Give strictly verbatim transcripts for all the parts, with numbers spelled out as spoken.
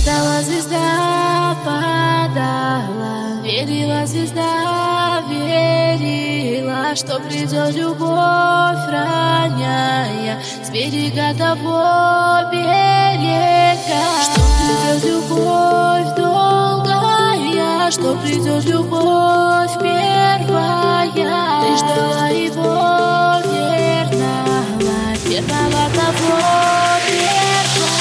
Падала звезда, падала, верила звезда, верила, что придет любовь, роняя с берега того берега. Что придет любовь долгая, что придет любовь первая. Ты ждала его верного, верного того первого.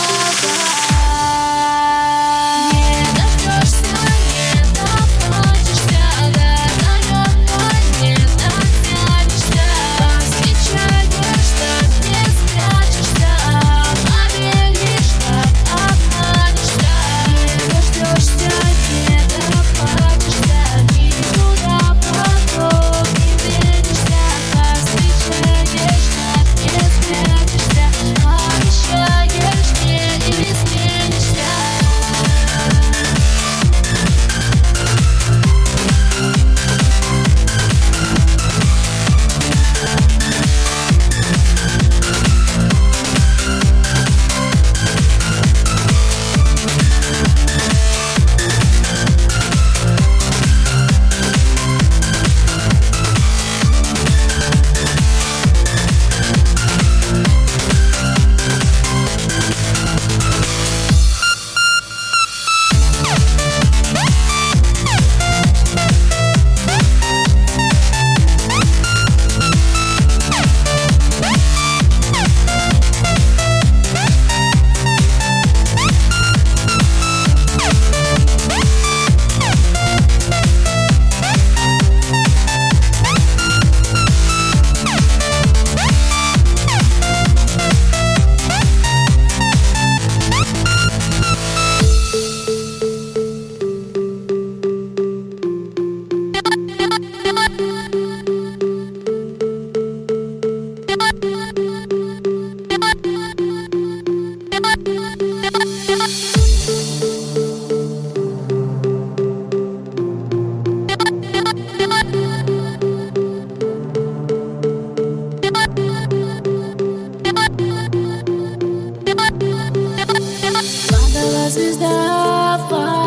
Звезда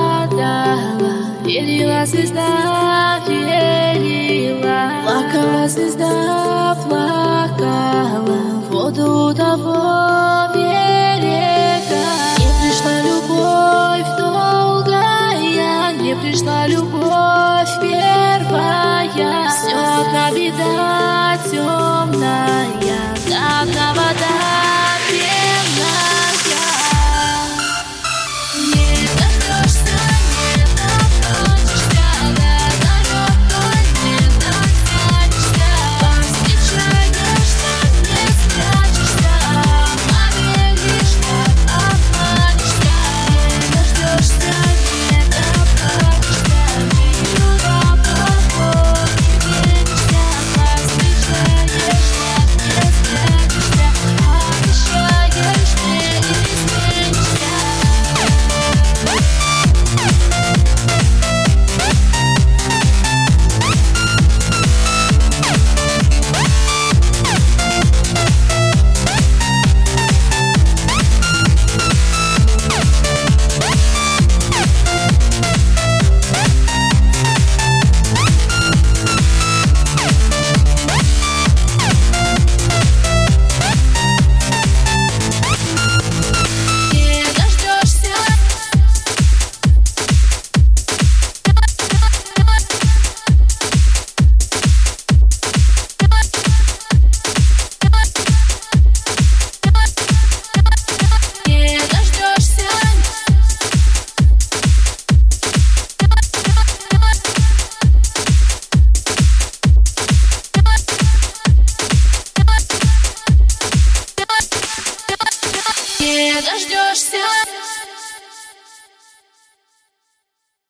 падала, верила звезда, верила. Плакала звезда, плакала воду того берега. Не пришла любовь долгая, не пришла любовь первая. Все одна беда темная, да одна вода. Не дождешься.